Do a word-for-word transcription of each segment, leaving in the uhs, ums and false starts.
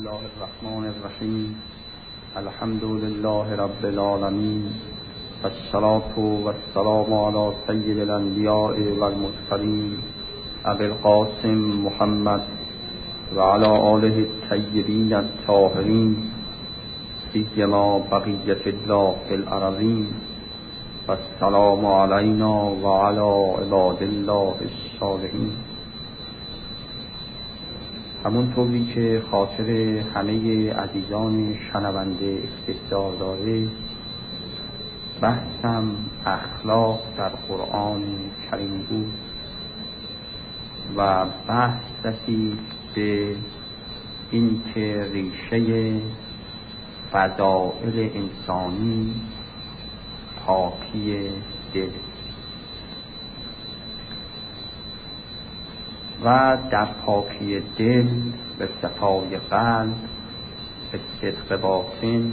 الله الرحمن الرحیم. الحمد لله رب العالمین، والصلاة والسلام علی سید الانبیاء والمرسلین ابی القاسم محمد و علی آله الطیبین الطاهرین، سیما بقیة الله فی الارضین، والسلام علینا و علی عباد الله الصالحین. همونطوری که خاطر همه عزیزان شنونده استحضار داره، بحثم اخلاق در قرآن کریم بود و بحث رسید به این که ریشه فضائل انسانی پاکی دل و در پاکی دل به صفای قلب، به صدق باطن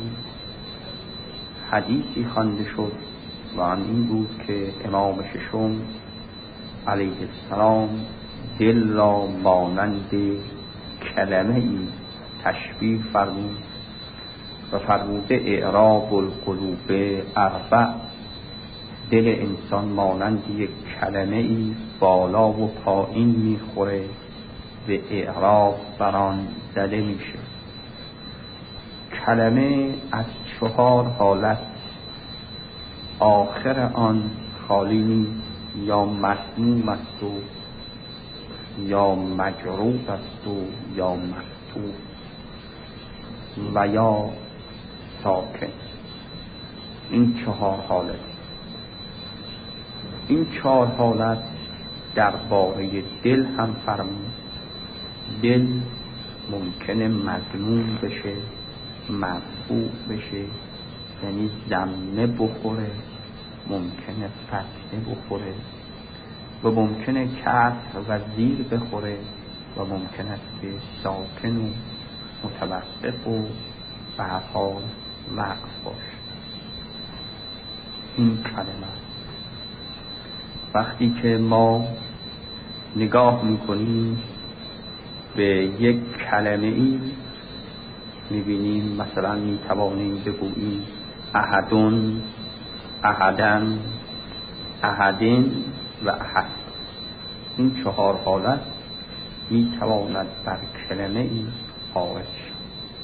حدیثی خوانده شد و آن این بود که امام ششم علیه السلام دل را مانند کلمه ای تشبیه فرمود و فرموده اعراب القلوب اربع. دل انسان مانند یک کلمه ای بالا و پایین میخوره، به اعراب بران زده میشه. کلمه از چهار حالت آخر آن خالی نیست، یا مسموم است و یا مجروح است و یا مفتوح و یا ساکن. این چهار حالت این چهار حالت درباره دل هم فرمود. دل ممکنه مظلوم بشه، مرفوع بشه، یعنی ضمه بخوره، ممکنه فتحه بخوره و ممکنه کسر و زیر بخوره و ممکنه است که ساکن و متوقف و به هر حال وقف باشه. این کلمه وقتی که ما نگاه میکنیم به یک کلمه ای، میبینیم مثلا میتوانیم بگوییم احدون، احدن، احدین و احد. این چهار حالت میتواند بر کلمه ای عارض شد.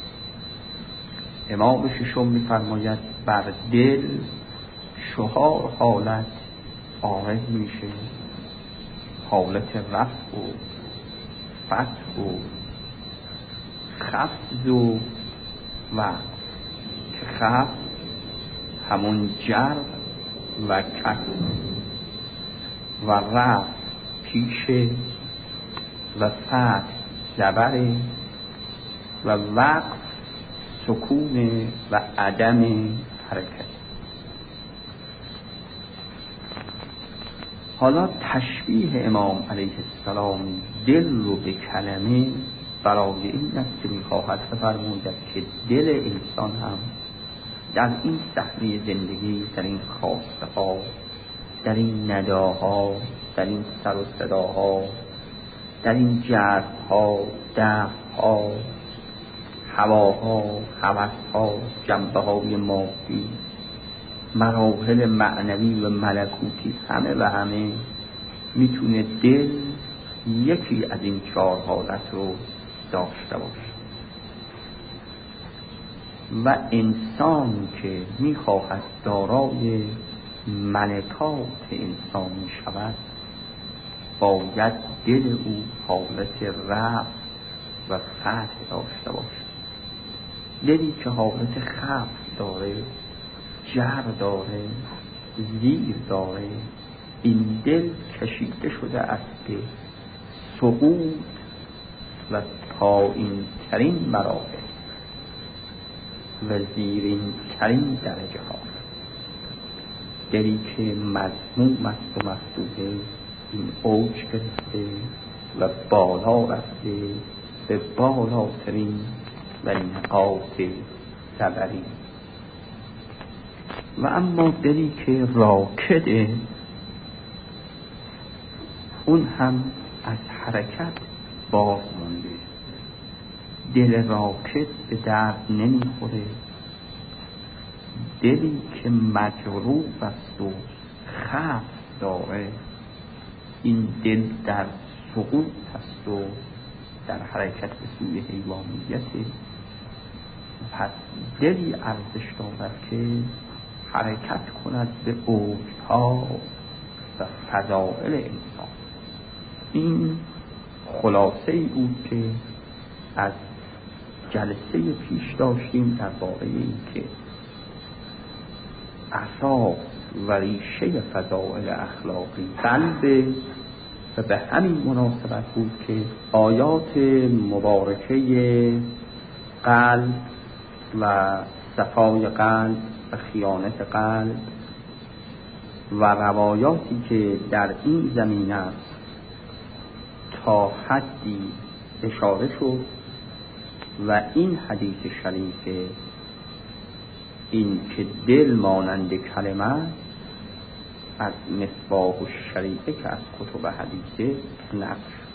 امام ششم میفرماید بر دل چهار حالت عارض میشه: حالت رفع و فتح و خفض و وقف. که خفض همون جر و کسر و رفع پیشه و فتح زبره و وقف سکون و عدم حرکت. حالا تشبیه امام علیه السلام دل رو به کلمه برای این است که میخواهد فرمودد که دل انسان هم در این صحنه زندگی، در این خواسته ها، در این نداها، در این سر و صداها، در این جذب ها، دفع ها، هواها، هوس ها، جنبه های مادی، مراحل معنوی و ملکوتی، همه و همه میتونه دل یکی از این چهار حالت رو داشته باشه. و انسان که میخواهد دارای ملکات انسانی شود، باید دل او حالت رفع و فتح داشته باشه. دلی که حالت خفض داره، جر داره، زیر داره، این دل کشیده شده است به سقوط و پایین ترین مراحل و زیرین ترین درجه ها. دلی که مذموم است و مفتوحه، این اوج گرفته و بالا رفته به بالاترین و نقاط زبری. و اما دلی که راکده، اون هم از حرکت باز مونده، دل راکد به درد نمیخوره، دلی که مجروح است و خف داره، این دل در سقوط است و در حرکت به سوی حیوانیت. پس دلی ارزش دارد که حرکت کند به اوجها و فضائل انسان. این خلاصه ای بود که از جلسه پیش داشتیم درباره این که اساس و ریشه فضائل اخلاقی قلب، و به همین مناسبت بود که آیات مبارکه قلب و صفای قلب و خیانت قلب و روایاتی که در این زمینه است تا حدی اشاره شد و این حدیث شریف این که دل مانند کلمه از مصباح الشریعه که از کتب حدیثه نقل شد.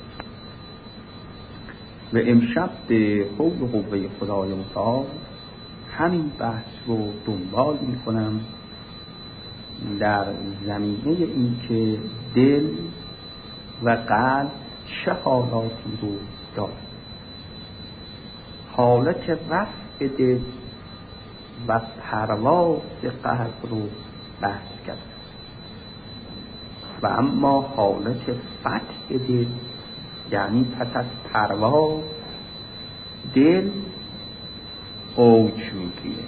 و امشب به حول و قوه خدای متعال همین بحث رو دنبال می کنم در زمینه این که دل و قلب چه حالاتی رو دارد. حالت رفع دل و پرواز قلب رو بحث کرد و اما حالت فتح دل، یعنی پس از پرواز دل اوج میگیره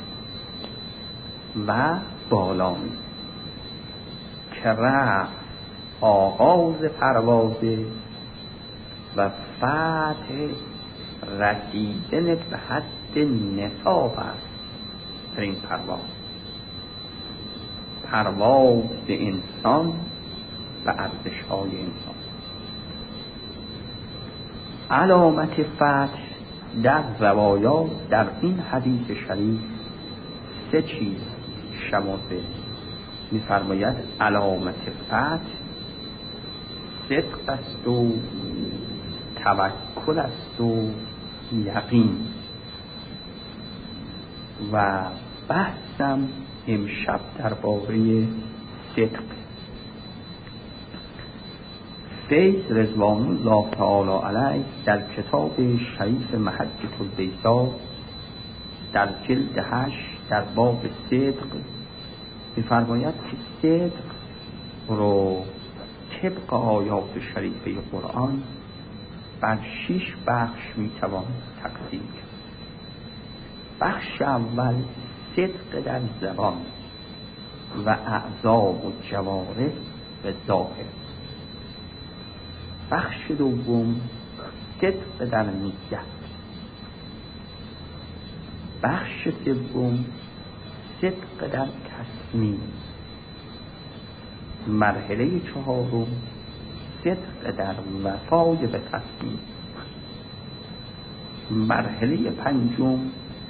و بالا میگیره که رفع آغاز پروازه و فتح رسیدن به حد نصاب است. در این پرواز پرواز به انسان و ارزش‌های انسان. علامت فتح در روایات در این حدیث شریف سه چیز شمرده می‌فرماید. علامت فتح صدق است و توکل است و یقین. و بحثم امشب درباره صدق. فیض رضوان الله تعالی علیه در کتاب شریف محجة البیضاء در جلد هشت در باب صدق می‌فرماید که صدق رو طبق آیات شریفه قرآن بر شش بخش میتوان تقسیم کرد. بخش اول صدق در زبان و اعضا و جوارح و ظاهر. بخش دوم صدق در نیت. بخش سوم صدق در تصمیم. مرحله چهارم صدق در وفای به تصمیم. مرحله پنجم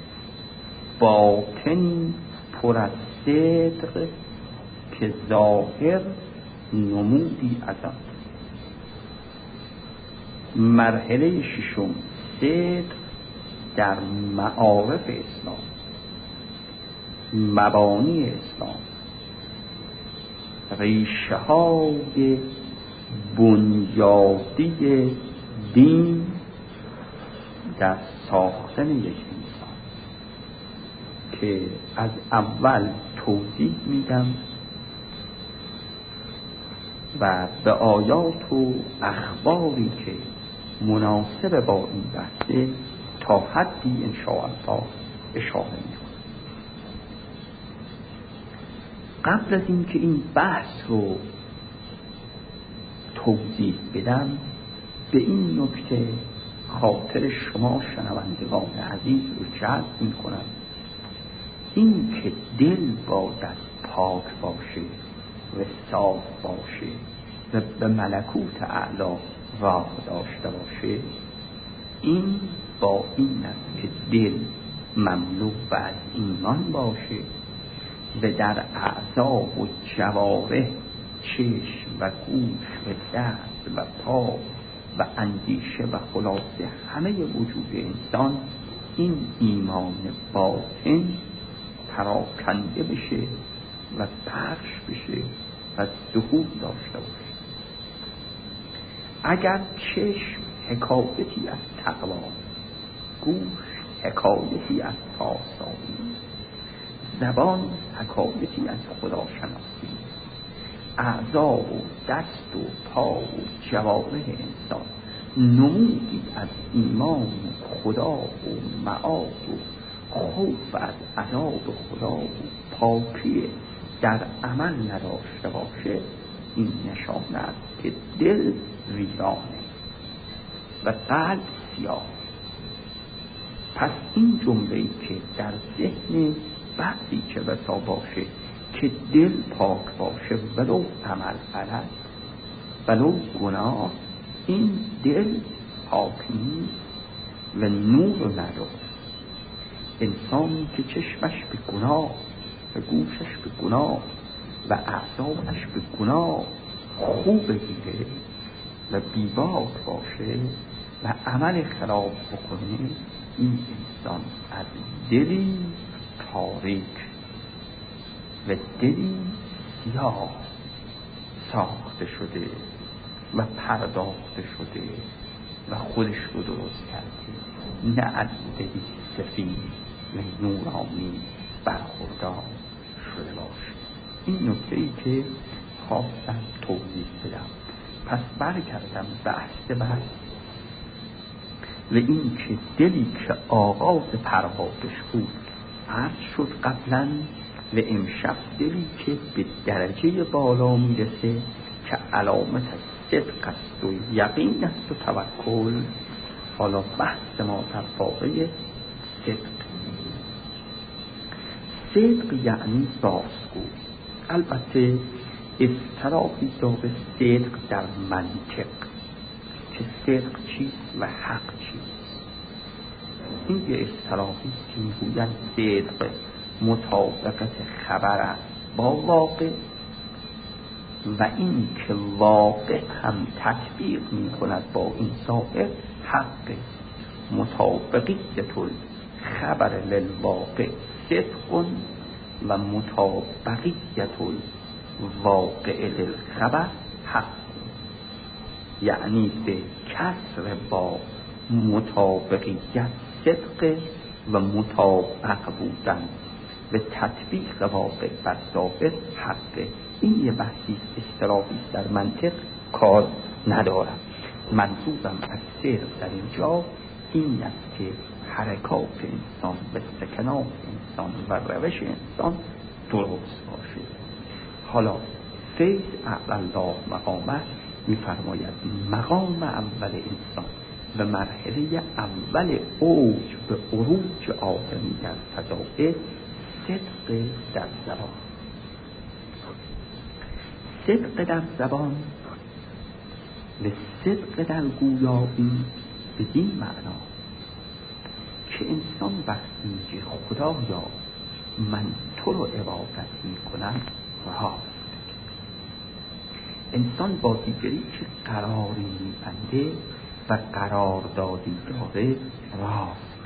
باطن پر از صدق که ظاهر نمودی از آن. مرحله ششم صدق در معارف اسلام، مبانی اسلام، ریشه های بنیادی دین در ساختن یک انسان که از اول توضیح میدم و به آیات و اخباری که مناسب با این بحثه تا حدی انشاءالله اشاره میکنم. قبل از این که این بحث رو توضیح بدم به این نکته خاطر شما شنوندگان عزیز رو جلب میکنم، این که دل باید پاک باشه و صاف باشه و به ملکوت اعلی راه داشته باشه، این با این است که دل مملو و از ایمان باشه و در اعضا و جوارح، چشم و گوش و دست و پا و اندیشه و خلاصه همه وجود انسان این ایمان باطن پراکنده بشه و پخش بشه و ظهور داشته باشه. اگر چشم حکایتی از تقوا، گوش حکایتی از پاسداری، زبان حکایتی از خداشناسی، اعضا و دست و پا و جوارح انسان نمودی از ایمان خدا و معاد و خوف از عذاب خدا و پاکی در عمل نداشته باشه، این نشانه است که دل ویرانه و قلب سیاه. پس این جمله‌ای که در ذهن بعضی چه بسا باشه که دل پاک باشه ولو عمل غلط ولو گناه، این دل پاک نیست و نور نداره. انسانی که چشمش به گناه و گوشش به گناه و اعصابش به گناه خوب بگیره و بیباک باشه و عمل خلاف بکنه، این انسان از دلی تاریک و دلی سیاه ساخته شده و پرداخته شده و خودش رو درست کرده، نه از دلی سفید و نورانی برخوردار شده باشه. این نکته ای که خواستم توضیح بدم. پس برگردم بحث بحث و این که دلی که آغاز پروازش بود عرض شد قبلا و امشب دلی که به درجه بالا میرسه که علامت صدق است و یقین است و توکل. حالا بحث ما در واقع صدق. صدق یعنی راستگو. البته اصطلاحی داره صدق در منطق که صدق چیست و حق چیست. این یه اصطلاحی که میگویند صدق مطابقت خبر است با واقع و این که واقع هم تطبیق می کند با این ظاهر حق. مطابقیت الخبر للواقع صدق و مطابقیت الواقع للخبر حق، یعنی به کسر با مطابقیت صدق و مطابق بودن و تطبیق واقع بر ظاهر حق. این یه بحثی اصطلاحی در منطق کار ندارم. منظورم از صدق در اینجا این است که حرکات انسان و سکنات انسان و روش انسان درست باشه. حالا فیض الله مقامه می‌فرماید مقام اول انسان و مرحله اول اوج به عروج آدمی در فضائل صدق در زبان. صدق در زبان و صدق در گویایی بدین معنا که انسان وقتی میگه خدایا من تو رو عبادت میکنم راست. انسان با دیگری که قراری میبنده و قراردادی داره راست.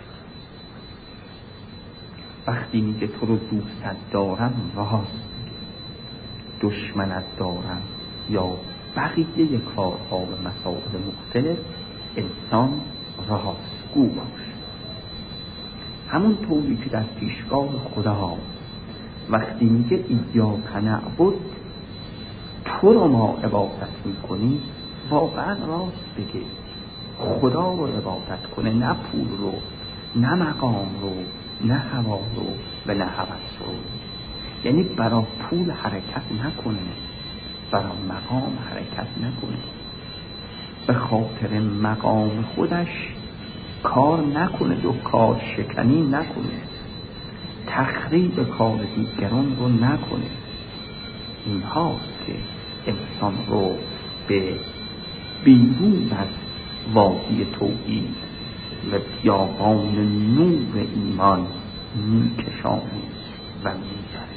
وقتی میگه تو رو دوست دارم راست، دشمنت دارم یا بقیه کارها و مسائل مختلف انسان راستگو باشه. همون طوری که در پیشگاه خدا وقتی میگه ایاک نعبد تو رو ما عبادت میکنیم واقعا راست بگه، خدا رو عبادت کنه، نه پول رو، نه مقام رو، نه هوا رو و نه هوس رو. یعنی برای پول حرکت نکنه، برای مقام حرکت نکنه، به خاطر مقام خودش کار نکنه و کار شکنی نکنه، تخریب کار دیگران رو نکنه. این هاست که انسان رو به بیرون از وادی توحید و بیابان نور ایمان میکشانه و میبره.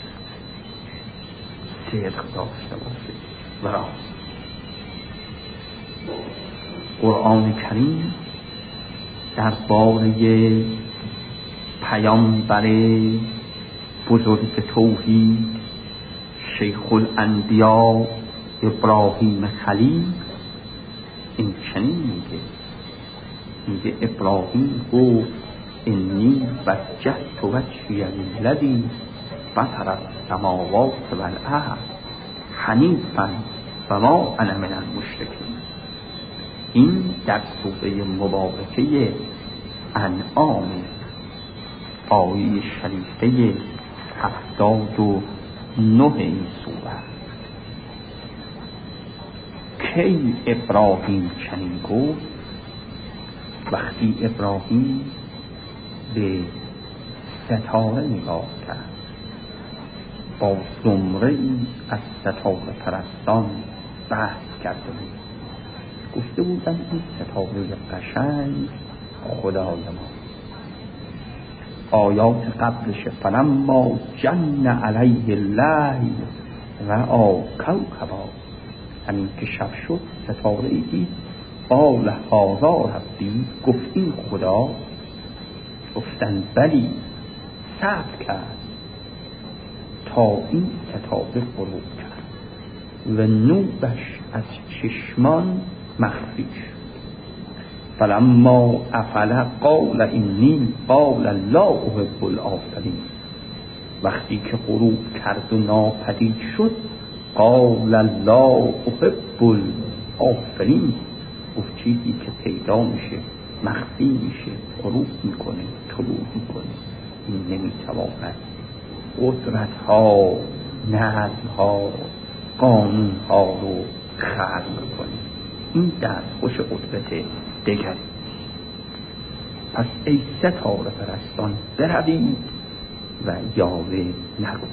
صدق داشته باشه و راست. قرآن کریم در باره پیامبر بزرگ توحید شیخ الانبیا ابراهیم خلیل این چنین میگه میگه ابراهیم گفت انی وجهت وجهی للذی فطر السماوات والارض حنیفا و ما انا من المشرکین. این در سوره مبارکه انعام آیه شریفه هفتاد و نه این سوره. کی ابراهیم چنین گفت؟ وقتی ابراهیم به ستاره نگاه کرد، با زمره ای از ستاره پرستان بحث کرده بود، گفته بودن این ستاره قشنگ خدای ما. آیات قبلش فلما جن علیه اللیل رأى کوکبا، همین که شب شد ستاره ای دید، قال هذا ربی، گفت این خدا. گفتن بلی، صبر کرد تا این ستاره غروب کرد و نورش از چشمان مخفی شد. فلما افل قال اینی قال لا احب الآفلین، وقتی که غروب کرد و ناپدید شد قال لا احب الآفلین، گفت چیزی که پیدا میشه مخفی میشه غروب میکنه طلوع میکنه این نمیتواند قدرت ها نظم ها قانون ها رو خلق کنه. این دستخوش قدرت دیگر. پس ای ستاره پرستان بروید و یاوه نگو.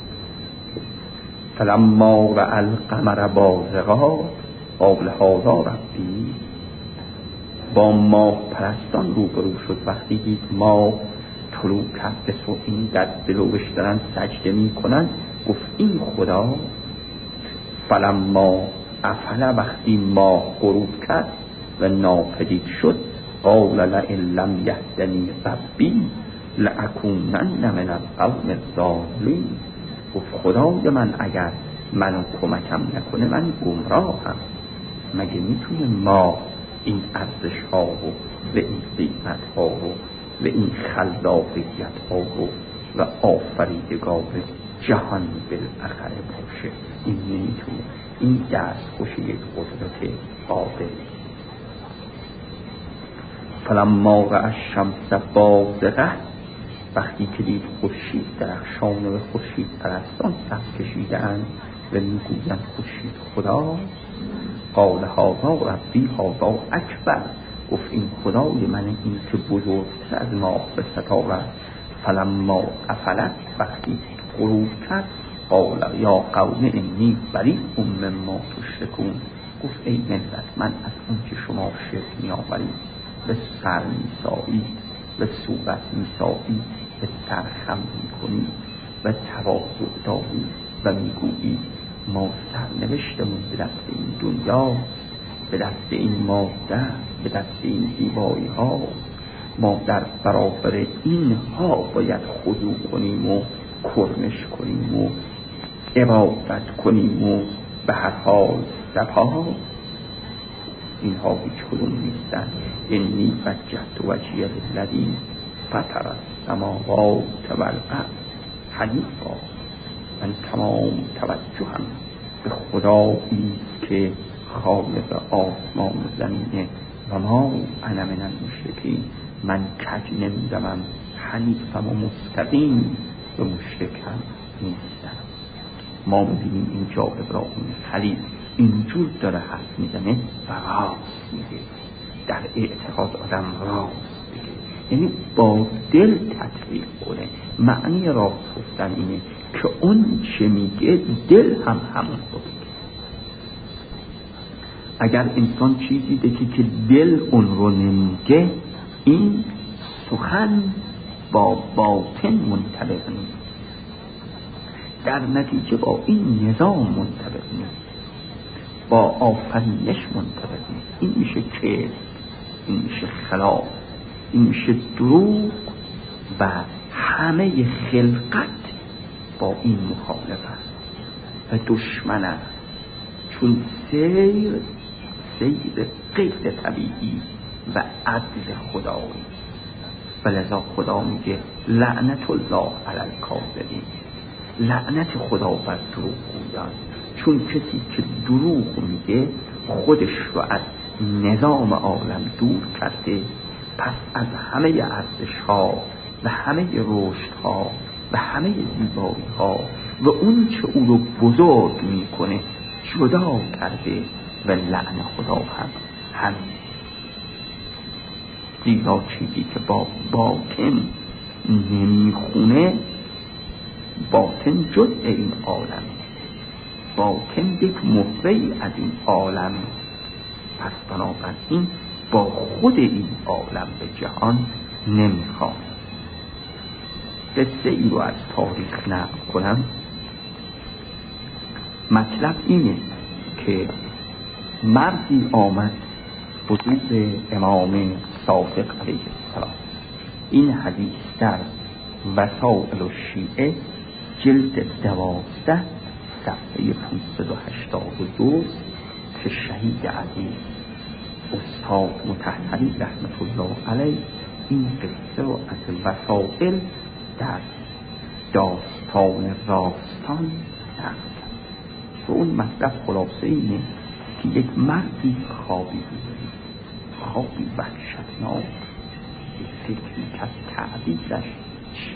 فلما رأى القمر بازغا قال هذا ربی، با ماه پرستان روبرو شد. وقتی دید ماه طلوع کرد و این در جلوش دارن سجده می کنن، گفت این خدا. فلما افل، وقتی ماه غروب کرد و ناپدید شد، قال لئن لم یهدنی ربی لأکونن من القوم الضالین، گفت خدای من اگر منو کمکم نکنه من گمراهم. مگه میتونه ما این ارزش ها رو و این قیمت ها رو و این خلاقیت ها رو و آفریدگار جهان بالاخره باشه؟ این نمیتونه. این دستخوش یک قدرت قادر. فلما رأى الشمس بازغة، وقتی که دید خورشید درخشان و خورشید پرستان صف کشیده‌اند و میگویند خورشید خدا، قال هذا ربی هذا اکبر، گفت این خدای من این که بزرگتر از ماه و ستاره. فلما افلت، وقتی غروب کرد، قال یا قوم انی بریء مما تشرکون، گفت ای ملت من از اون که شما شرک می‌آورید به سر می‌سایید و صورت می‌سایید به سرخم می‌کنید و تواضع دارید و می‌گویید ما سرنوشتمون به دست این دنیا، به دست این ماده، به دست این زیبایی ها، ما در برابر این ها باید خضوع کنیم و کرمش کنیم و عبادت کنیم و به هر حال سپاه. اینها هیچ کدوم نیستن. انی وجهت وجهی للذی فطر السماوات والارض حنیفا، من تمام توجهم به خدایی که خالق آسمان و زمینه و ما انا من المشرکین، من کج نمیدمم، حنیفم و مستقیم و مشرکم نیستم. ما میبینیم اینجا ابراهیم خلیل اینجور داره حرف میزنه و راست میگه. در اعتقاد آدم راست بگه، یعنی با دل تطبیق کنه. معنی راست گفتن اینه که اون چه میگه دل هم همون رو بگه. اگر انسان چیزی بگه که دل اون رو نمیگه، این سخن با باطن منطبق نیست، در نتیجه با این نظام منطبق نیست، با آفرینش منطبق نیست. این میشه که این میشه خلاف، این میشه دروغ و همه خلقت با این مخالفت و دشمن است. چون سیر سیر غیر طبیعی و عدل خدایی، ولذا خدا میگه لعنت الله علی الکاذبین، لعنت خدا بر دروغگویان. چون کسی که دروغ میگه خودش رو از نظام عالم دور کرده، پس از همه ارزش ها و همه رشد ها و همه زیبایی ها و اون چه او رو بزرگ میکنه جدا کرده و لعن خدا هم همین. زیرا چیزی که با باطن نمیخونه، باطن جزء این عالم، باطن یک مفری از این عالم، پس بنابراین با خود این عالم به جهان نمیخواد. قصه ای رو از تاریخ نقل کنم. مطلب اینه که مردی آمد حضور امام صادق علیه السلام. این حدیث در وسائل الشیعه جلد دوازده صفحه پانصد و هشتاد و دو که شهید عزیز استاد مطهری رحمت الله علیه این قصه رو از وسائل در داستان راستان نقل کرد. و اون مطلب خلاصه اینه که یک مردی خوابی بود، خوابی وحشتناک، فکری که تعبیرش چی؟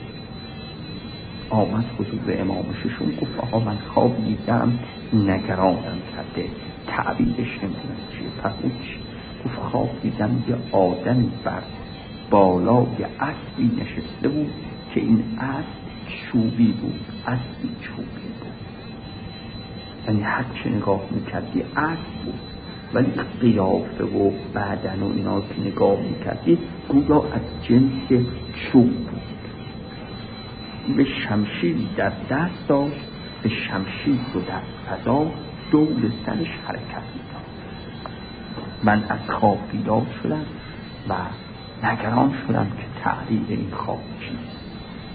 آمد حضور امام ششم گفت آقا من خواب دیدم نگرانم کرده، تعبیرش نمیدونم چیه. فرمود چی؟ گفت خواب دیدم یه آدمی بر بالای اسبی نشسته بود که این اسب چوبی بود، اسبی چوبی بود، یعنی هر چه نگاه میکردی اسب بود، ولی قیافه و بدن و اینا که نگاه میکردی گویا از جنس چوب بود. به شمشیری در دست داشت، به شمشیر رو در فضا دور سرش حرکت میداد. من از خواب بیدار شدم و نگران شدم که تعبیر این خواب چیست.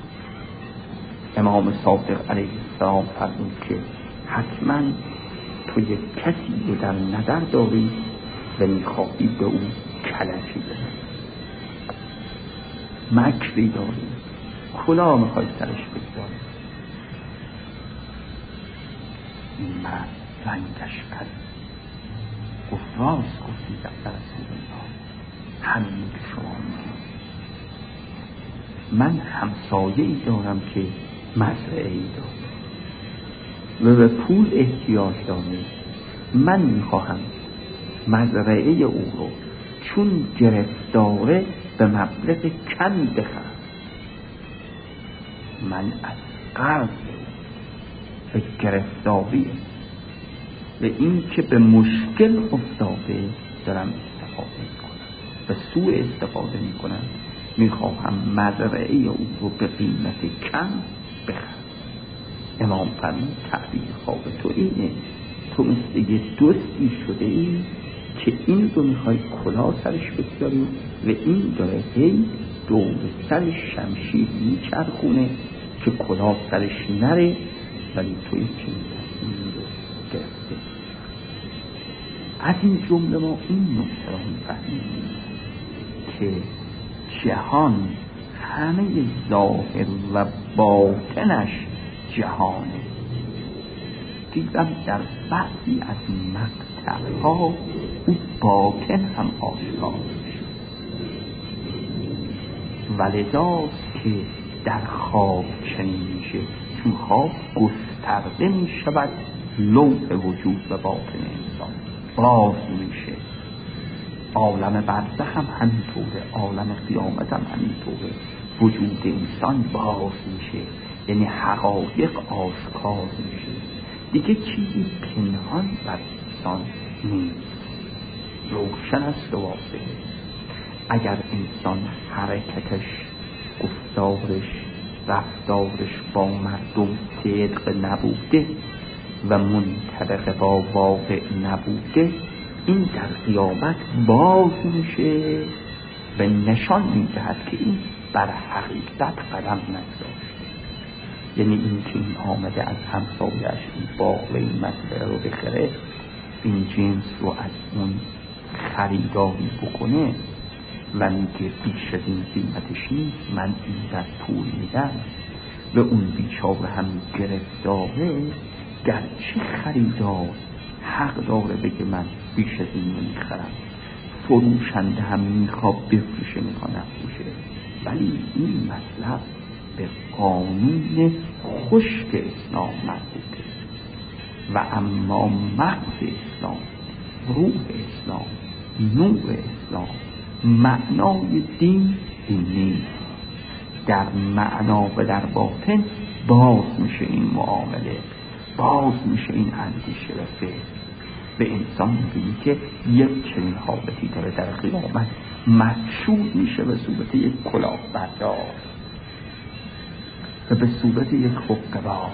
امام صادق علیه السلام فرمود که حتما تو یک کسی رو در نظر داری و میخواهی به اون کلکی بزنی، مکری داری، کلا میخوای سرش بگذاری. این مرد رنگش پرید، گفت راست گفتی در رسول الله، همین که شما میگید. من همسایه‌ای دارم که مزرعه‌ای دارم و به پول احتیاج داره. من میخواهم مزرعه او رو چون گرفتاره به مبلغ کمی بخرم. من از قرض و گرفتاری و این که به مشکل افتاده دارم استفاده میکنم و سوء استفاده میکنم، میخواهم مزرعه او رو به قیمت کم بخرم. امام فرمود تعبیر خواب تو اینه، تو مثل یه دوستی شده ای که این رو میخوای کلا سرش بگذاری و این داره هی دور سرش شمشیر میچرخونه که کلا سرش نره، ولی توی که این رو گرفته. از این جمله ما این نکته را میفهمیم که جهان همه ظاهر و باطنش جهانه. دیدم در بعضی از مقطع‌ها او باطن هم آشکار شد، ولذاست که در خواب چنین میشه، چون خواب گسترده میشود لوح وجود و باطن انسان باز میشه. عالم برزخ هم همینطوره، عالم قیامت هم همینطوره. وجود انسان باز میشه، یعنی حقایق آشکار میشه، دیگه چیزی پنهان بر انسان نیست، روشن است و واضح. اگر انسان حرکتش، گفتارش، رفتارش با مردم صدق نبوده و منطبق با واقع نبوده، این در قیامت باز میشه و نشان میدهد که این بر حقیقت قدم نگذاشته. یعنی این که این آمده از همسایه‌اش این باغ و این مزرعه رو بخره، این جنس رو از اون خریداری بکنه و میگه بیش از این قیمتش نیست، من این در پول میدم و اون بیچاره هم گرفتاره، گرچه خریدار حق داره بگه من بیش از این نمیخرم، فروشنده هم میخواد بفروشه میخواد نفروشه، ولی این مطلب به قانون خشک اسلام مربوطه و اما مغز اسلام، روح اسلام، نور اسلام، معنای دین این نیست. در معنا و در باطن باز میشه این معامله، باز میشه این اندیشه و فکر. به انسان میبینی که یک چنین حالتی داره در قیامت مشهود میشه به صورت یک کلاه بردار و به صورت یک حقه‌باز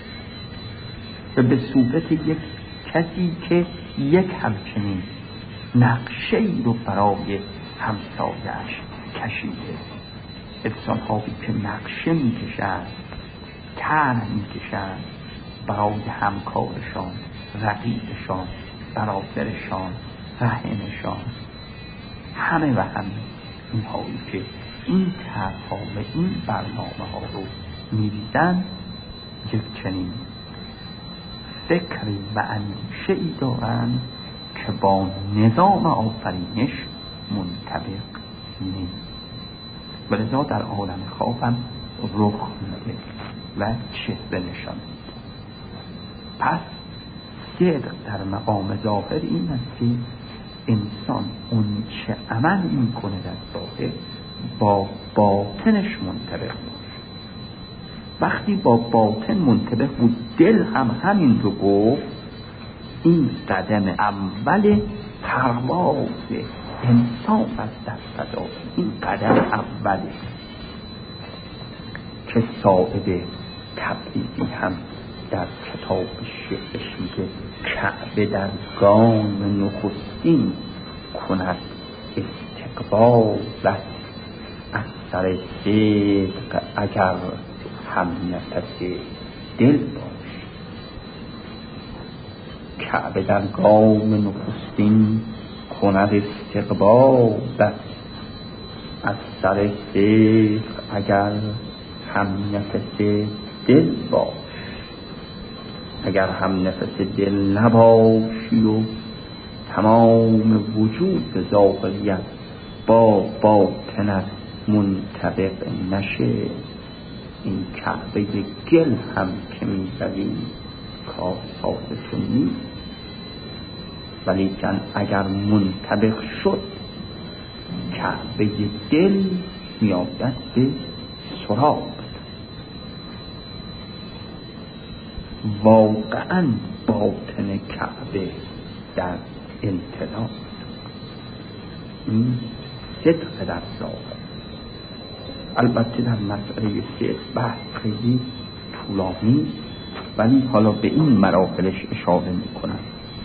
و به صورت یک کسی که یک همچنین نقشه ای رو برای همسایه‌اش کشیده. انسان هایی که نقشه میکشند، طرح میکشند برای همکارشان، رقیبشان، برادرشان، رحمشان، همه و همه این هایی که این طرح‌ها و این برنامه ها رو می‌ریزند، یک چنین فکری و اندیشه‌ای دارند که با نظام آفرینش منطبق نیست. ولذا در عالم خواب هم رخ میده و چهره نشان میده. پس صدق در مقام ظاهر این است که انسان اون چه عمل میکنه در ظاهر با باطنش منطبق باشه. وقتی با باطن منطبق بود، دل هم همین رو گفت، این قدم اول پرواز انسان از دست فضا، این قدم اوله که صاحب تبریزی هم در کتاب شعرش میگه کعبه در گام نخستین کند استقبالت از سر صدق اگر هم نفس دل باش. کعبه در گام نخستین کند استقبالت از سر صدق اگر هم نفس دل باش. اگر هم نفس دل نباشی و تمام وجود ظاهریت با باطنت منطبق نشه، این کعبه گل هم که میزدی کار ساختون نیست. ولی کن اگر منطبق شد، کعبه دل میادت به سراغ. واقعا باطن کعبه در امتناع، این صدق در ظاهر. البته در مسئله صدق بحث خیلی طولانی، ولی حالا به این مراحلش اشاره میکنم.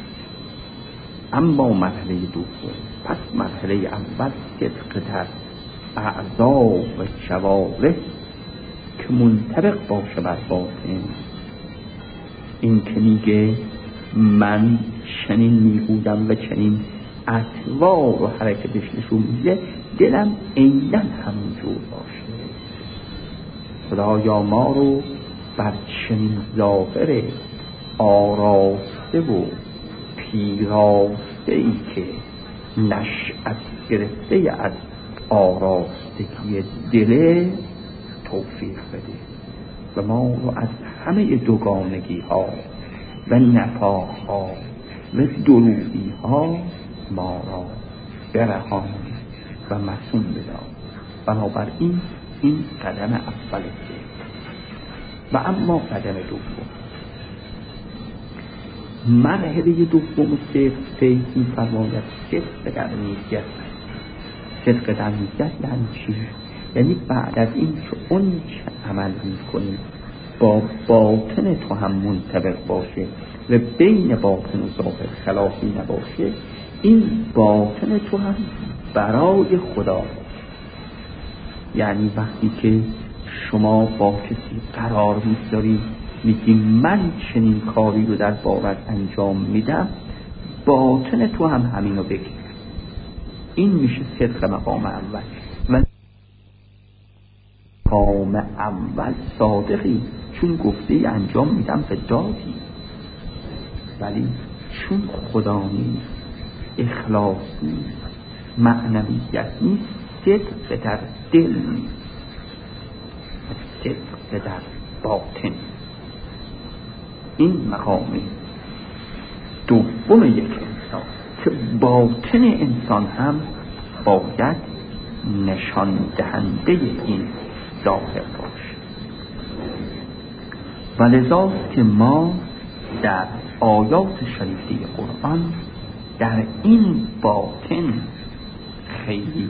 اما مرحله دوم، پس مرحله اول صدق در اعضا و جوارح که منطبق باشه بر باطن. این که میگه من چنین میگویم و چنین اطوار و حرکتش نشون میده، دلم عیناً همونجور باشه. خدایا ما رو بر چنین ظاهر آراسته و پیراسته ای که نشأت گرفته از آراستگی دل توفیق بده و ما رو از همه دوگانگی ها و نفاق ها و دروغی ها ما را برهان و مسون بدار. بنابراین این قدم اوله. و اما قدم دوم، مرحله دوم صدق فیض می فرماید صدق در نیت. صدق در نیت یعنی چی؟ یعنی بعد از این که اون چه عمل می کنی با باطن تو هم منطبق باشه و بین باطن و ظاهر خلافی نباشه، این باطن تو هم برای خدا. یعنی وقتی که شما با کسی قرار می‌ذاری میگی من چنین کاری رو در بابت انجام میدم، باطن تو هم همین رو بگی. این میشه صدق مقام اول. و مقام اول صادقی، چون گفته انجام میدم به دادی، ولی چون خدا نیست، اخلاص نیست، معنویت نیست، صدق در دل نیست، صدق در باطن. این مقام دوم یک انسان که باطن انسان هم باید نشان دهنده این ظاهر باشه. و لذاست که ما در آیات شریفه قرآن در این باطن خیلی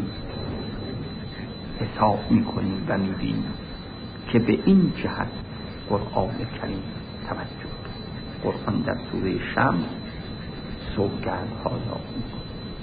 حساب میکنیم و میبینیم که به این جهت قرآن کریم توجه. قرآن در سوره شمس سوگندها یاد میکنه.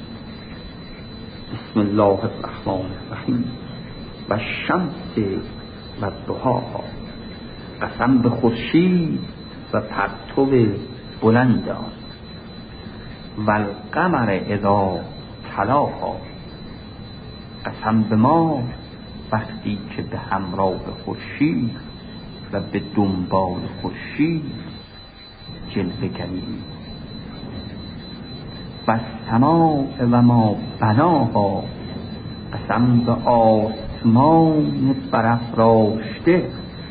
بسم الله الرحمن الرحیم و شمس و ضحاها، قسم به خورشید و پرتو بلند آن، و القمر اذا تلاها، قسم به ما وقتی که به همراه خورشید و به دنبال خورشید جلوه کنیم. و السماء و ما بناها، قسم به آسمان برافراشته،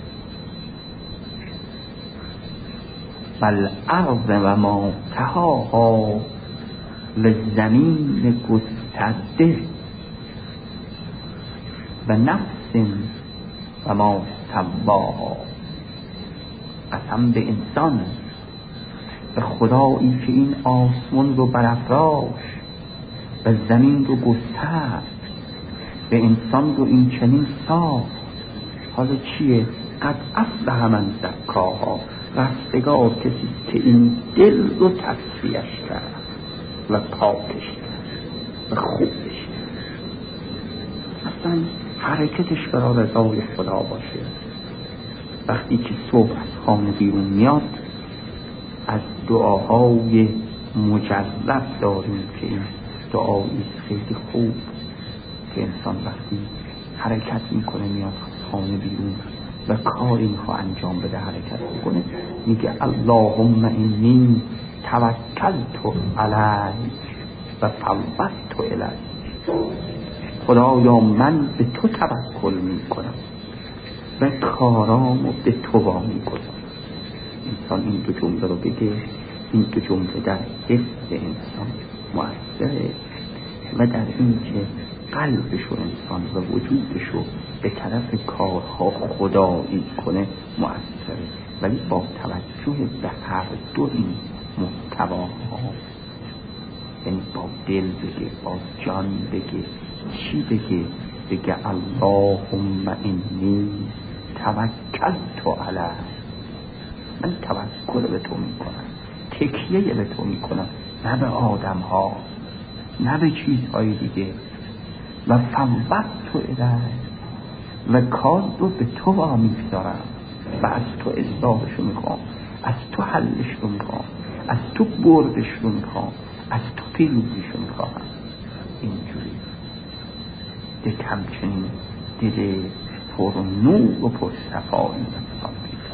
و الارض و ما طحاها، و زمین گسترده، و نفس و ما سواها، قسم به انسان، به خدایی که این آسمان رو برافراش و زمین رو گسترد، به انسان رو این چنین ساخت. حالا چیه؟ قد افلح من زکاها، رستگار کسی که این دل رو تصفیهش کرد و پاکش کرد و خوبش کرد. اصلا حرکتش برای رضای خدا باشه. وقتی که صبح از خانه بیرون میاد، از دعاهای مجلب داریم که این دعایی خیلی خوب که انسان وقتی حرکت میکنه میاد از خانه بیرون و کاری میخواه انجام بده حرکت میکنه، میگه اللهم انی توکلت علیک و فوضت الیک. خدایا من به تو توکل میکنم و کارامو به تو وامی کنم. انسان این دو جمله رو بگه، این دو جمله در حس انسان مؤثره و در این که قلبشو انسان و وجودشو به طرف کارها خدایی کنه مؤثره. ولی با توجه به هر دو این محتواها، یعنی با دل بگه، با جان بگه. چی بگه؟ بگه اللهم انی توکلت علیک، من توکل به تو میکنم، تکیه به تو میکنم، نه به آدم ها، نه به چیزهای دیگه. و فوضت الیک، و کار رو به تو وامی‌گذارم و از تو اصلاحش رو میخوام، از تو حلش رو میخوام، از تو بردش رو میخوام، از تو پیروزیش رو میخوام. اینجوری دل همچنین دل پر نور و پر صفایی انسان پیدا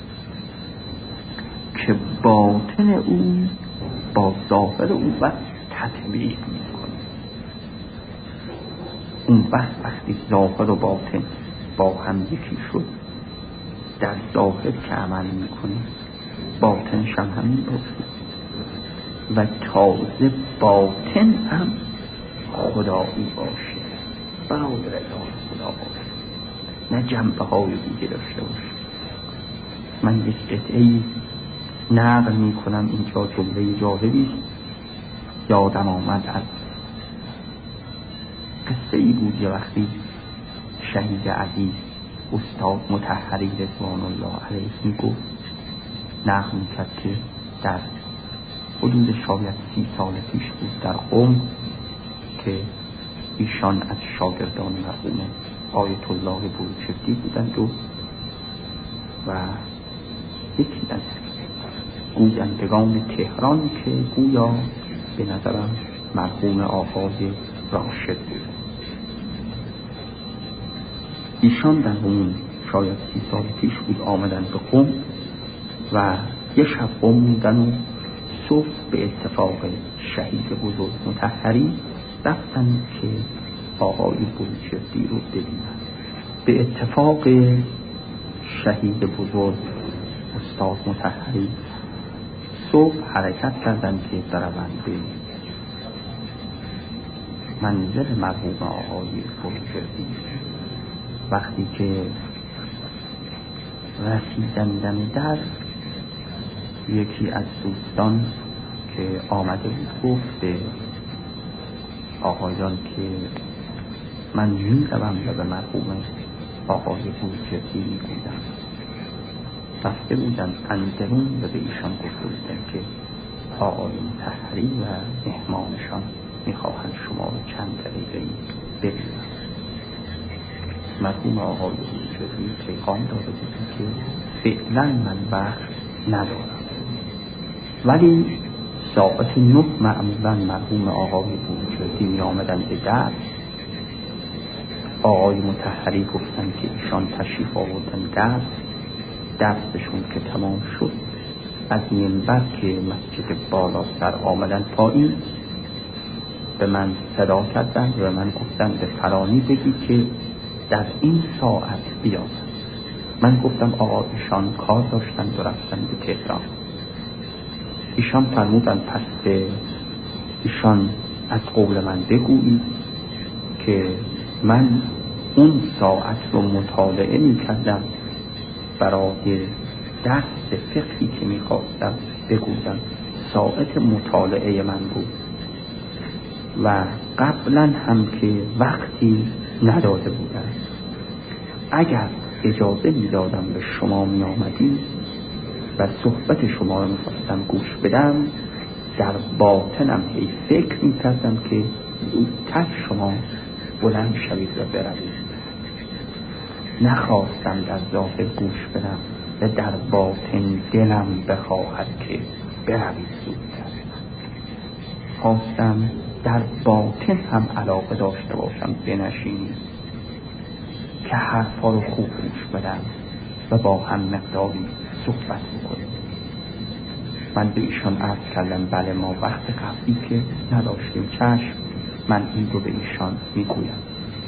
که باطن او با ظاهر او و تطبیق میکنه. اون وقت وقتی ظاهر و باطن با هم یکی شد، در ظاهر که عمل میکنه باطنش هم همین باشه و تازه باطن هم خدایی باشه، برای رضای خدا باشه، نه جنبه های دیگه داشته باشه. من یک قطعه‌ای نقل میکنم اینجا، جمله جالبی یادم آمد. از قصه ای بود یه وقتی شهید عزیز استاد مطهری رضوان الله علیه میگفت، نقل میکرد که در حدود شاید سی سال پیش بود در قم که ایشان از شاگردان مرحوم آیت الله بروجردی بودند و و یکی از گویندگان تهران که گویا به نظرم مرحوم آقای راشد بود. ایشان در اون شاید سی سال پیش بود آمدن به قم و یه شب قم موندن و صبح به اتفاق شهید بزرگ مطهری رفتن که آقای بروجردی رو ببینن. به اتفاق شهید بزرگ استاد مطهری صبح حرکت کردن که بروند به منزل مرحوم آقای بروجردی. وقتی که رسیدندن در، یکی از دوستان که آمده بود گفت به آقایان که من میروم و به مرحوم آقای بروجردی میگویم. رفته بودن اندرون و به ایشان گفته بودن که آقای مطهری و مهمانشان میخواهند شما رو چند دقیقه‌ای ببینند. مرحوم آقای بروجردی پیغام داده بود که فعلا من وقت ندارم، ولی ساعت نه معمولا مرحوم آقای بروجردی می آمدن به در. آقای مطهری گفتن که ایشان تشریف آوردن در، درسشون که تمام شد از منبر که مسجد بالا سر آمدن پایین به من صدا کردن و من گفتن به فلانی بگی که در این ساعت بیاد. من گفتم آقا ایشان کار داشتن و رفتن به تهران. ایشان فرمودن پس به ایشان از قول من بگویید که من اون ساعت رو مطالعه می کردم برای درس فقهی که می خواستم بگویم. ساعت مطالعه من بود و قبلا هم که وقتی نداده بودم. اگر اجازه می دادم به شما می آمدی و صحبت شما رو می خواستم گوش بدم، در باطنم هی فکر می کردم که زودتر شما بلند شوید و بروید. نخواستم در ظاهر گوش بدم و در باطن دلم بخواهد که بروید زودتر. خواستم در باطن هم علاقه داشته باشم بنشینید که حرفا رو خوب گوش بدم و با هم مقداری صحبت بکنیم. من به ایشان عرض کردم بله ما وقت کافی که نداشتیم، چشم، من این رو به ایشان میگویم.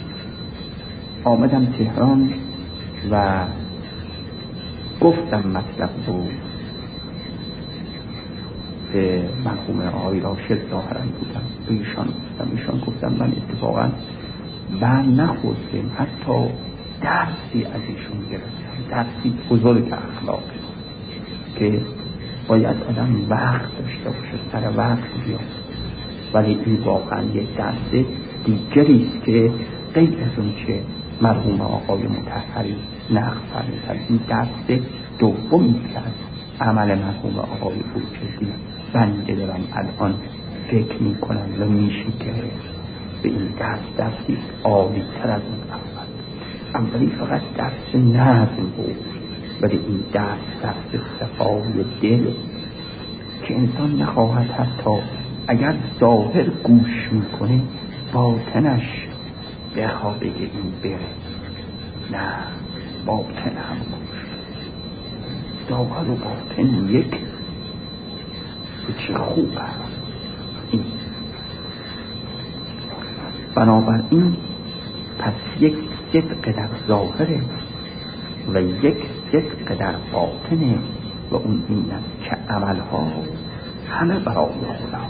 آمدم تهران و گفتم مطلب رو به مرحوم آقای راشد ظاهرا بودم به ایشان گفتم. ایشان گفتم من اتفاقا بر نخوردیم، حتی درسی از ایشون گرفتم، درسی بزرگ اخلاقی که باید آدم وقت داشته باشه، سر وقت بیاد. ولی این واقعا یک درس دیگری است که غیر از اون که مرحوم آقای مطهری نقل فرمودند. این درس دومی که از عمل مرحوم آقای بروجردی بنده دارم الان فکر می کنم و میشه که به این درس درسی عالی تر از اون اول. اولی فقط درس نظم بود، ولی این درس درس صفای دل که انسان نخواهد حتی اگر ظاهر گوش میکنه باطنش بخواه بگه این بره. نه، باطن هم گوش، ظاهر و باطن یک. چه خوب هست این. بنابراین پس یک صدق در ظاهره و یک صدق در باطنه و اون این است که عملها همه برای خدا،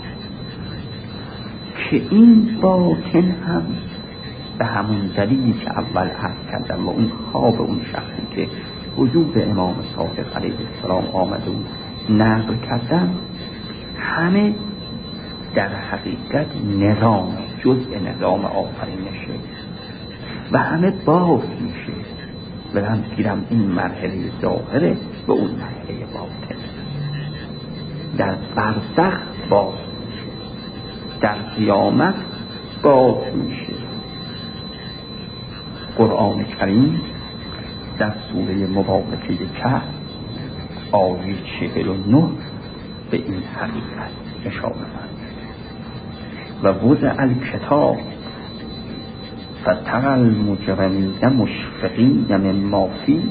که این باطن هم به همون دلیلی که اول عرض کردم و اون خواب اون شخصی که وجود امام صادق علیه السلام آمده و نقل کردم، همه در حقیقت نظام جزء نظام آفرینشه و همه باز میشه و هم گیرم این مرحله ظاهره و اون مرحله باطن. در برزخ باز میشه، در قیامت باز میشه. قرآن کریم در سوره مبارکه کهف آیه چهل و نه به این حقیقت اشاره کرد. و وضع الکتاب فتری المجرمین مشفقین مما فیه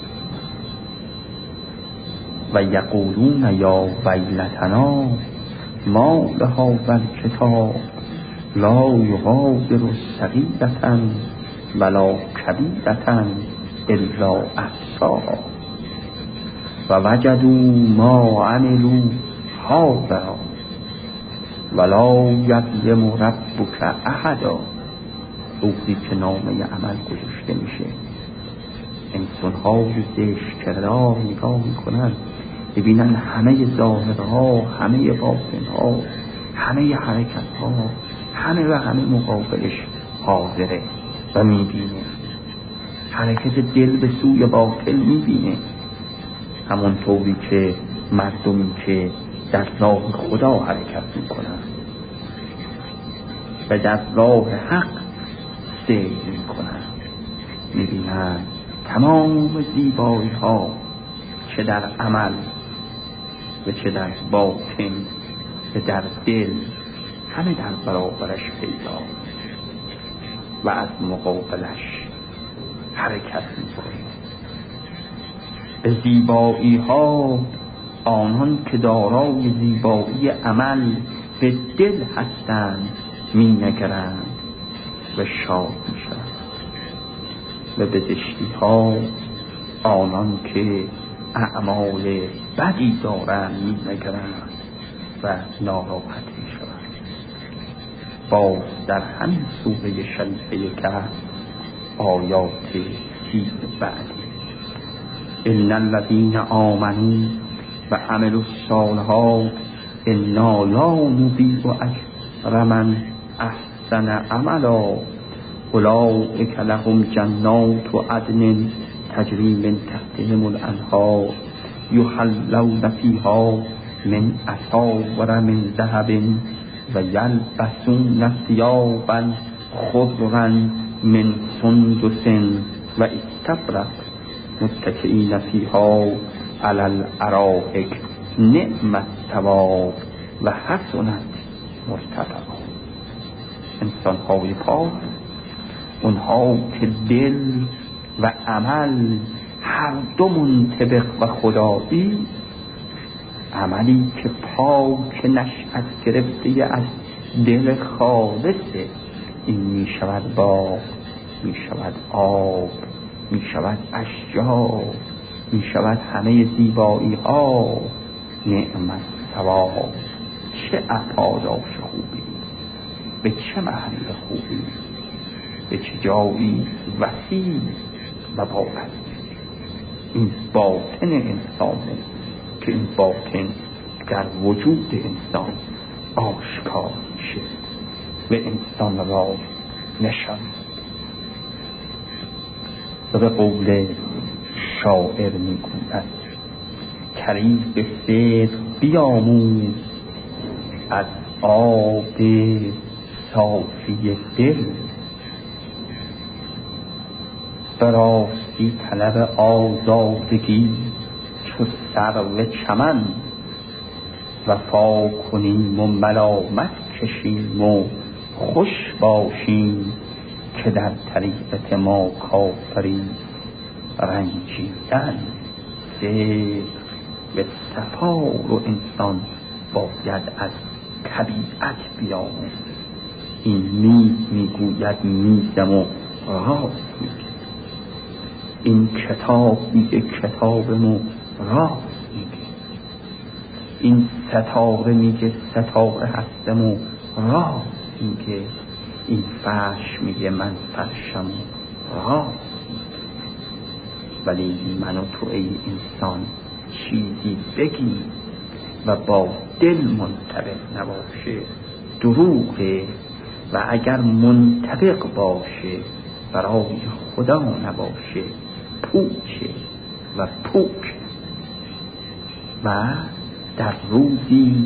و یقولون یا ویلتنا ما لهذا الکتاب لا یغادر صغیرة ولا کبیرة الا احصاها و وجدوا ما عملوا حاضرا ولا یظلم ربک احدا. روزی که نامه عمل گذاشته میشه، انسان ها زشت کردار نگاه میکنن، ببینن همه ظاهرها، همه باطنها، همه حرکت ها، همه و همه مقابلش حاضره و میبینه. حرکت دل به سوی باطل میبینه، همون طوری که مردمی که در راه خدا حرکت میکنن و در راه حق سیر میکنن، میبینن تمام زیبایی ها چه در عمل و چه در باطن و در دل همه در برابرش پیدا و از مقابلش حرکت میکنه. به زیبایی ها آنان که دارای زیبایی عمل به دل هستند می نگرند و شاد می شوند و به زشتی ها آنان که اعمال بدی دارند می نگرند و ناراحت می شوند. باز در همین سوره شریفه که آیات تیز بعدی ان الذین آمنوا و عملوا الصالحات انا لا نضیع اجر من احسن عملا اولئک لهم جنات عدن تجری من تحتهم الانهار یحلون فیها من اساور من ذهب و یلبسون ثیابا خضرا من سندس و استبرق متکئین فیها علی الارائک نعم الثواب و حسنت مرتفقا. انسان های پاک، اونها که دل و عمل هر دو منطبق و خدایی، عملی که پاک نشأت گرفته از دل خالصه، این می شود باغ، می شود آب، می شود اشجار، می شود همه زیبایی ها. نعمت ثواب، چه پاداش خوبی، به چه محل خوبی، به چه جایی وسیع و باور. این باطن انسانه که این باطن در وجود انسان آشکار میشه و انسان را نشان. و به قول شاعر میگوید کریز به صدق بیاموز از آب صافی دل، براستی طلب آزادگی چو سرو چمن، وفا کنیم و ملامت کشیم و خوش باشیم که در طریقت ما کافری رنجیدن. صدق به صفا رو انسان باید از طبیعت بیاموزه. این میز میگوید میزم و راست میگه، این کتاب میگه کتابم و راست میگه، این ستاره میگه ستاره هستم و راست میگه، این فرش میگه من فرشم و راست میگه. ولی من و تو ای انسان چیزی بگی و با دل منطبق نباشه دروغه، و اگر منطبق باشه برای خدا نباشه پوچه و پوک. و در روزی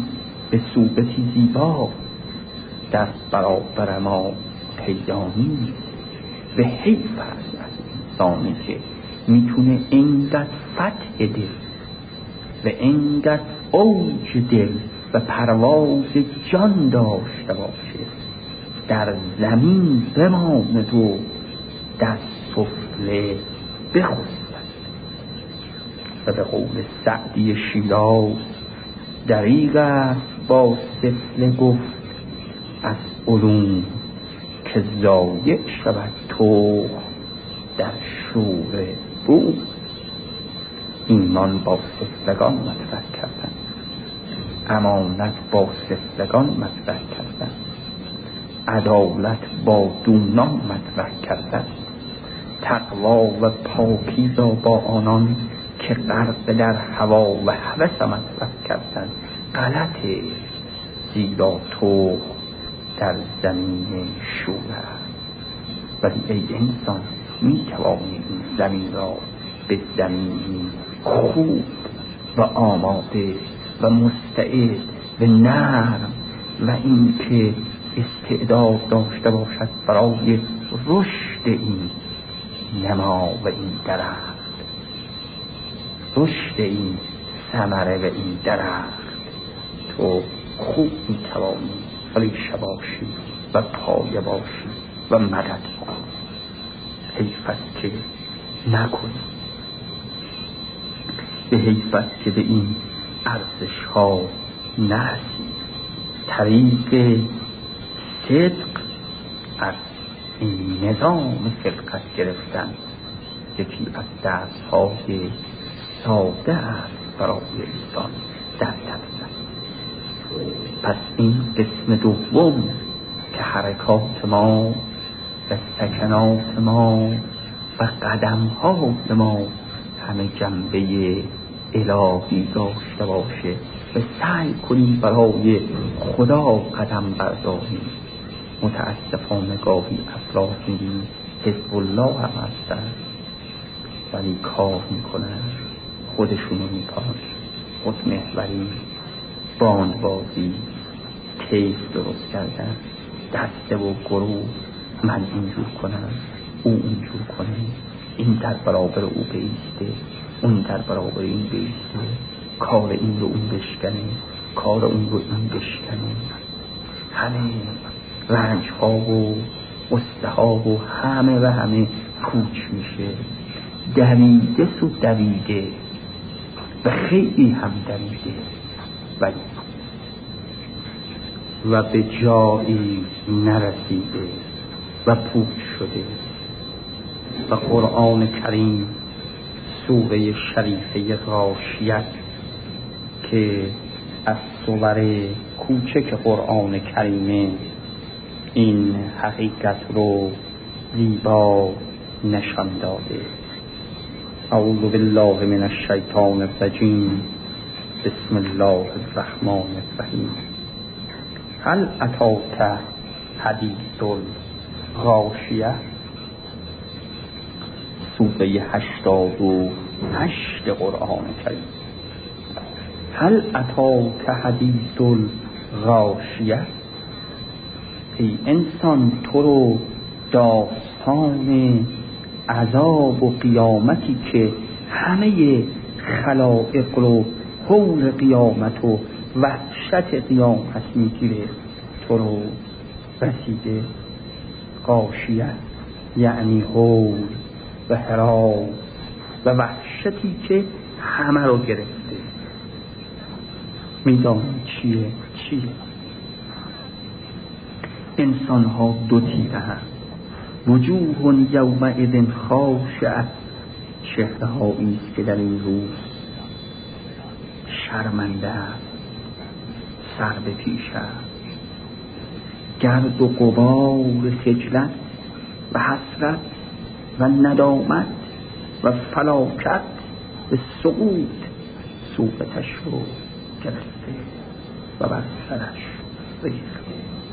به صورتی زیبا در برابر ما پیدا نیست. به حیف است از انسانی که میتونه اینقدر فتح دل و اینقدر اوج دل و پرواز جان داشته باشه، در زمین بماند و در سفله بخسبد. و به قول سعدی شیراز دریغ است با سفله گفت از علوم که ضایع شود تو در شور بود. ایمان با سفلگان مطرح کردن، امانت با سفلگان مطرح کردن، عدالت با دونان مطرح کردن، تقوا و پاکی را با آنان که غرق در هوا و هوس مطرح کردن غلطه، زیرا تو در زمین شور است. ولی ای انسان می توانی این زمین را به زمینی خوب و آماده و مستعد و نرم و این که استعداد داشته باشد برای رشد این نما و این درخت، رشد این ثمره و این درخت، تو خوب می توانی ریشه باشی و پایه باشی و مدد کنی. حیف است که نکنی، به حیف است که به این ارزش ها نرسی. طریق صدق از این نظام خلقت گرفتن یکی از درس های ساده است برای انسان در طبیعت. پس این قسم دوم که حرکات ما و سکنات ما و قدم ها ما همه جنبه الهی داشته باشه و سعی کنیم برای خدا قدم برداریم. متاسفانه گاهی افراد می‌بینیم حزب الله هم هستن ولی کار میکنن، خودشونو میکنن، خودمحوری، باندبازی، کیف درست کردن، دسته و گروه، من اینجور کنم او اینجور کنه، این در برابر او بیسته، اون در برابر این بیسته، کار این رو اون بشکنه، کار اون رو این بشکنه. همه رنج ها و قصه ها و همه و همه پوچ میشه. دویده سو دویده و خیلی هم دویده ولی و به جایی نرسیده و پوچ شده. و قرآن کریم سوره شریفه غاشیه که از سور کوچک قرآن کریمه این حقیقت رو زیبا نشان داده. اعوذ بالله من الشیطان الرجیم، بسم الله الرحمن الرحیم. هل اتاک حدیث الغاشیه، سوره هشتاد و هشت قرآن کریم. هل اتاک حدیث الغاشیه، ای انسان تو رو داستان عذاب و قیامتی که همه خلائق رو حول قیامت و وحشت قیامت میگیره تو رو رسیده؟ غاشیه یعنی حول و هراس و وحشتی که همه رو گرفته. میدانی چیه؟ چیه؟ انسان ها دو تیره هم، وجوه یومئذ خاشعه، چهره هایی است که در این روز شرمنده است، سر به پیش است، گرد و غبار خجلت و حسرت و ندامت و فلاکت به سقوط سوقتش رو گرفته و بر سرش ریخته.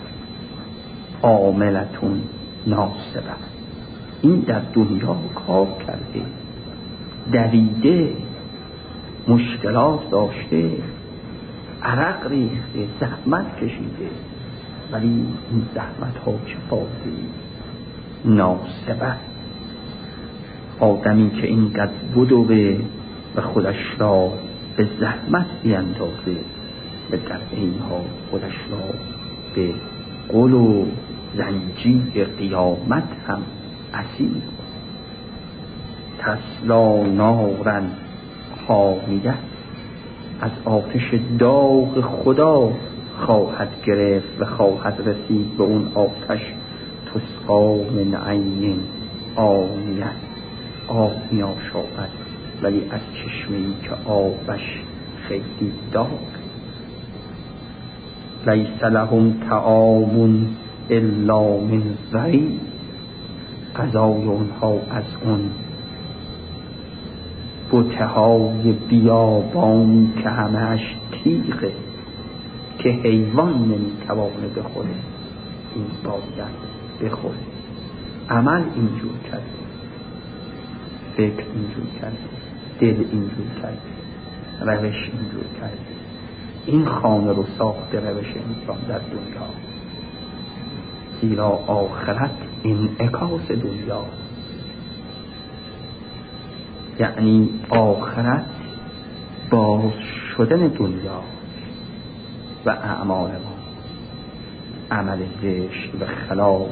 عاملتون ناصبه، این در دنیا کار کرده، دویده، مشکلات داشته، عرق ریخته، زحمت کشیده، ولی این زحمت ها چه فایده‌ای؟ ناسبه. آدمی که اینقدر بدوه و خودش را به زحمت بیندازه و در این حال خودش را به قل و زنجیر قیامت هم اسیر کند. تسلا نارن حامیه، از آتش داغ خدا خواهد گرفت و خواهد رسید به اون آتش. تسقا من عین آنیه، آب می آشامد ولی از چشمه‌ای که آبش خیلی داغ. لیس لهم طعام الا من ضریع، غذای اونها از اون بوته های بیابانی که همه‌اش تیغه که حیوان نمیتوانه بخوره، این باید بخوره. عمل اینجور کرده، فکر اینجور کرده، دل اینجور کرده، روش اینجور کرده. این خانه رو ساخته روش انسان در دنیا، زیرا آخرت انعکاس دنیا، یعنی آخرت باز شدن دنیا و اعمال ما. عمل زشت و خلاف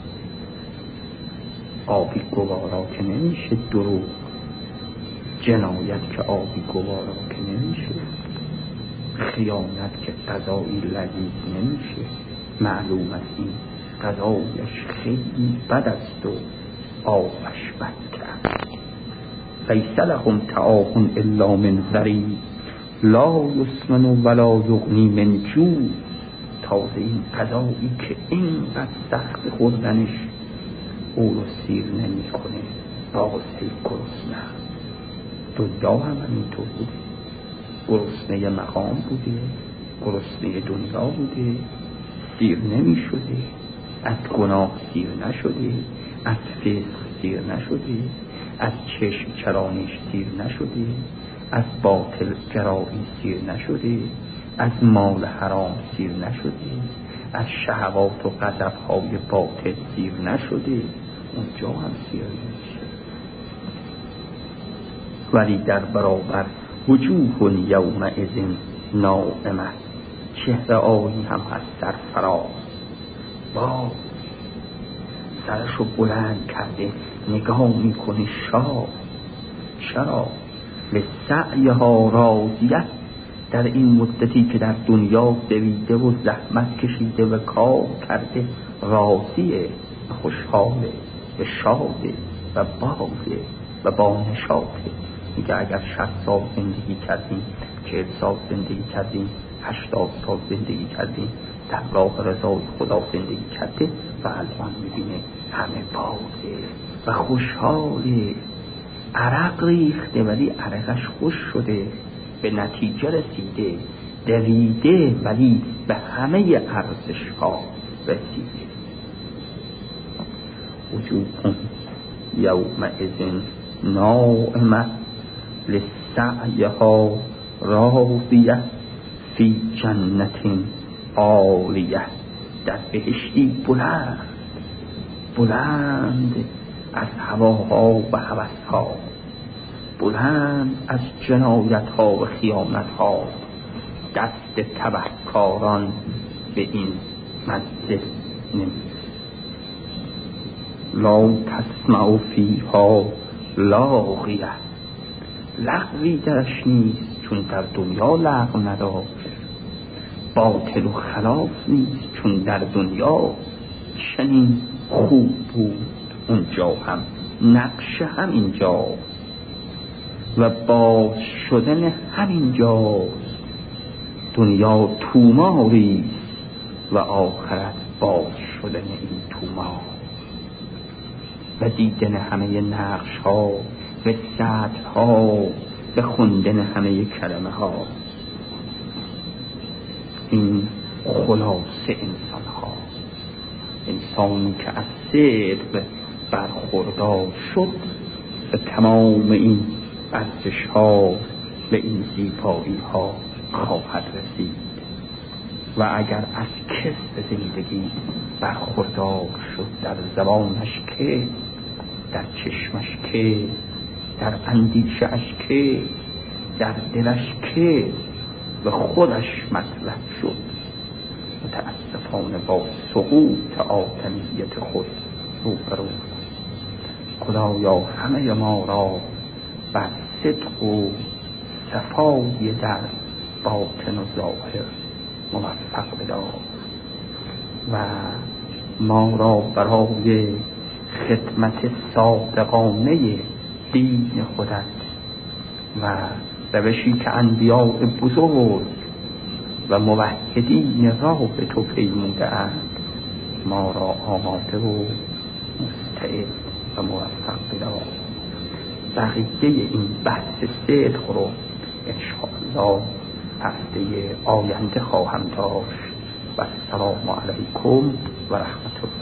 آبی گوارا که نمیشه، دروغ جنایت که آبی گوارا که نمیشه، خیانت که غذایی لذیذ نمیشه. معلوم است این غذایش خیلی بد است و آبش بد کرد. لیس لهم طعام الا من ضریع لا یسمن ولا یغنی من جوع. تازه این غذایی که اینقدر سخت خوردنش او رو سیر نمی کنه، باز هی گرسنه. دنیا هم همینطور بوده، گرسنه مقام بوده، گرسنه دنیا بوده، سیر نمی شده، از گناه سیر نشده، از فسق سیر نشده، از چشم چرانش سیر نشده، از باطل گرایی سیر نشده، از مال حرام سیر نشده، از شهوات و غضب‌های باطل سیر نشده. اونجا هم سیر نمیشه. ولی در برابر وجوه یومئذ ناعمه، چهره آیی هم از سرفراز، با سرشو بلند کرده نگاه میکنه شاه. چرا؟ لسعیها راضیه، در این مدتی که در دنیا دویده و زحمت کشیده و کار کرده راضیه، خوشحاله و شاده و باغه و با نشاطه. میگه اگر شصت سال زندگی کردیم، چهل سال زندگی کردیم، هشتاد سال زندگی کردیم، در راه رضای خدا زندگی کرده و الان میبینه همه باغه و خوشحاله. عرق ریخته ولی عرقش خوش شده، به نتیجه رسیده، دویده ولی به همه ارزش ها رسیده. وجوه یومئذ ناعمه لسعیها راضیه فی جنت عالیه، در بهشتی بلند بلند از هواها و هوسها، بلند از جنایت ها و خیانت ها. دست تبهکاران به این منزل نمیرسه. لا تسمع فیها لاغیه، لغوی درش نیست چون در دنیا لغو نداشت. باطل و خلاف نیست چون در دنیا چنین خوب بود، اونجا هم نقش همینجا و باز شدن همینجاست. دنیا توماری و آخرت باز شدن این تومار و دیدن همه نقش ها و سطر ها و خوندن همه کلمه ها. این خلاصه انسان ها، انسانی که از صدق برخوردار شد و تمام این ارزش ها و این زیبایی ها خواهد رسید و اگر از کسب زندگی برخوردار شد، در زبانش که، در چشمش که، در اندیشش که، در دلش که، به خودش مطلب شد، متاسفانه با سقوط آدمیت خود روبرو. خدایا همه ما را بر صدق و صفای در باطن و ظاهر موفق بدار و ما را برای خدمت صادقانه دین خودت و روشی که انبیاء بزرگ و موحدین راه به تو پیموده اند ما را آماده و مستعد و موفق بدار. بقیه این بحث صدق رو انشاءالله هفته آینده خواهم داشت و السلام علیکم و رحمت الله.